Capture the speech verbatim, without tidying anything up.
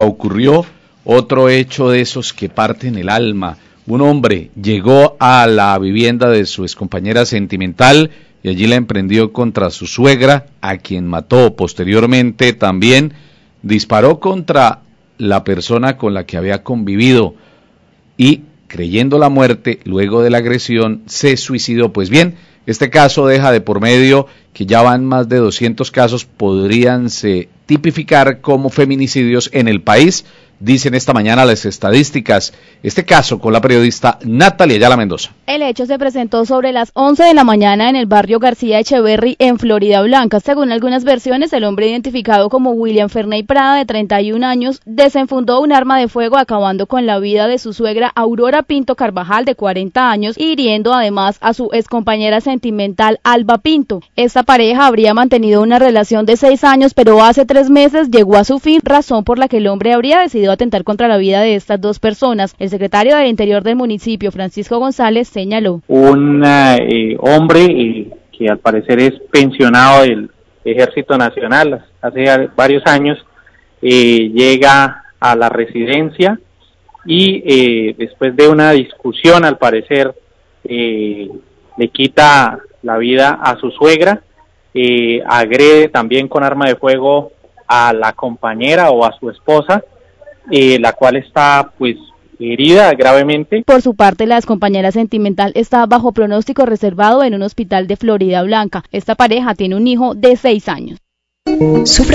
ocurrió otro hecho de esos que parten el alma. Un hombre llegó a la vivienda de su excompañera sentimental y allí la emprendió contra su suegra, a quien mató. Posteriormente también disparó contra la persona con la que había convivido y, creyendo la muerte, luego de la agresión, se suicidó. Pues bien, este caso deja de por medio que ya van más de doscientos casos, podrían se tipificar como feminicidios en el país, dicen esta mañana las estadísticas. Este caso con la periodista Natalia Ayala Mendoza. El hecho se presentó sobre las once de la mañana en el barrio García Echeverry, en Florida Blanca. Según algunas versiones, el hombre identificado como William Ferney Prada, de treinta y un años, desenfundó un arma de fuego acabando con la vida de su suegra Aurora Pinto Carvajal, de cuarenta años, hiriendo además a su excompañera sentimental Alba Pinto. Esta pareja habría mantenido una relación de seis años, pero hace tres meses llegó a su fin, razón por la que el hombre habría decidido atentar contra la vida de estas dos personas. El secretario del Interior del municipio, Francisco González, señaló. Un eh, hombre eh, que al parecer es pensionado del Ejército Nacional hace varios años, eh, llega a la residencia y eh, después de una discusión, al parecer, eh, le quita la vida a su suegra, eh, agrede también con arma de fuego a la compañera o a su esposa, eh, la cual está pues herida gravemente. Por su parte, la excompañera sentimental está bajo pronóstico reservado en un hospital de Florida Blanca. Esta pareja tiene un hijo de seis años. Sufre